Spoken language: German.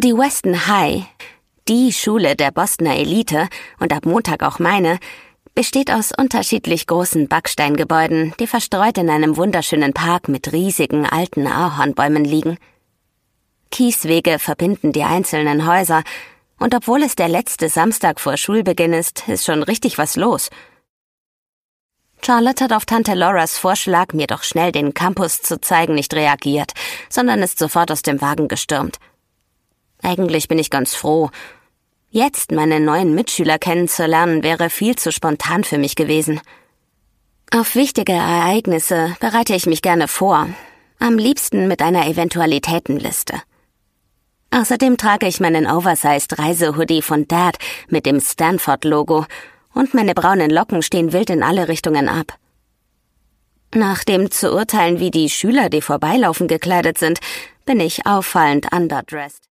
Die Weston High, die Schule der Bostoner Elite und ab Montag auch meine, besteht aus unterschiedlich großen Backsteingebäuden, die verstreut in einem wunderschönen Park mit riesigen alten Ahornbäumen liegen. Kieswege verbinden die einzelnen Häuser, und obwohl es der letzte Samstag vor Schulbeginn ist schon richtig was los. Charlotte hat auf Tante Lauras Vorschlag, mir doch schnell den Campus zu zeigen, nicht reagiert, sondern ist sofort aus dem Wagen gestürmt. Eigentlich bin ich ganz froh. Jetzt meine neuen Mitschüler kennenzulernen, wäre viel zu spontan für mich gewesen. Auf wichtige Ereignisse bereite ich mich gerne vor, am liebsten mit einer Eventualitätenliste. Außerdem trage ich meinen oversized Reisehoodie von Dad mit dem Stanford-Logo und meine braunen Locken stehen wild in alle Richtungen ab. Nach dem zu urteilen, wie die Schüler, die vorbeilaufen, gekleidet sind, bin ich auffallend underdressed.